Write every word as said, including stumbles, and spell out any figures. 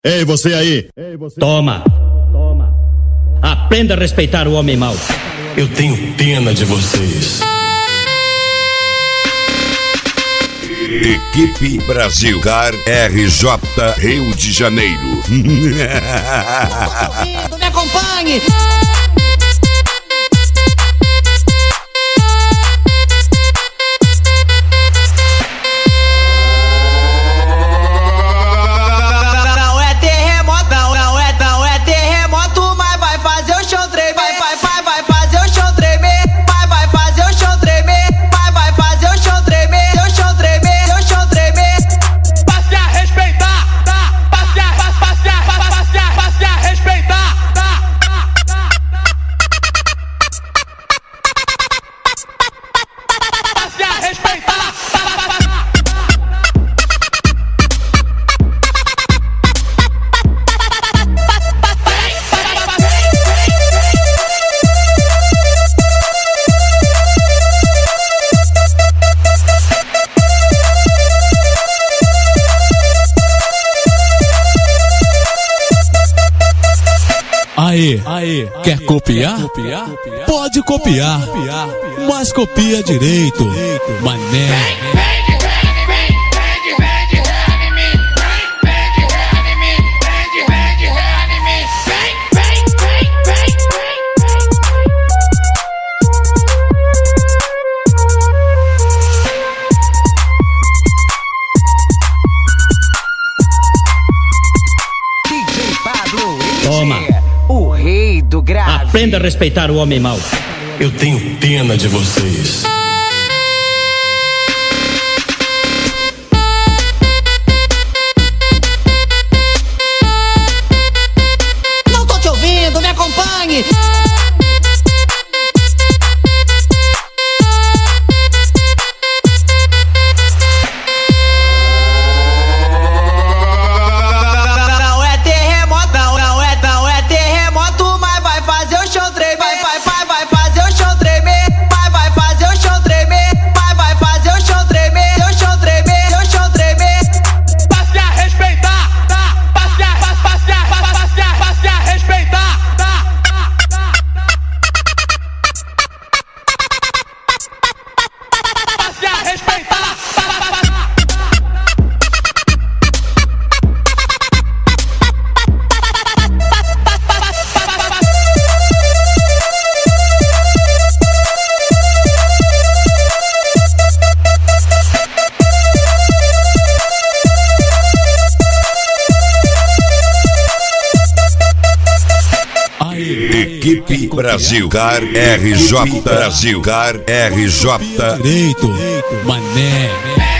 Ei, você aí! Toma! Toma! Aprenda a respeitar o homem mau. Eu tenho pena de vocês. Equipe Brasil Car R J Rio de Janeiro. Me acompanhe! Aê, aê, quer copiar? copiar? Pode copiar, mas copia direito, mané. Toma! O rei do grave. Aprenda a respeitar o homem mau. Eu tenho pena de vocês. Não tô te ouvindo, me acompanhe! Equipe Brasil Car R J Brasil Car R J Direito, mané.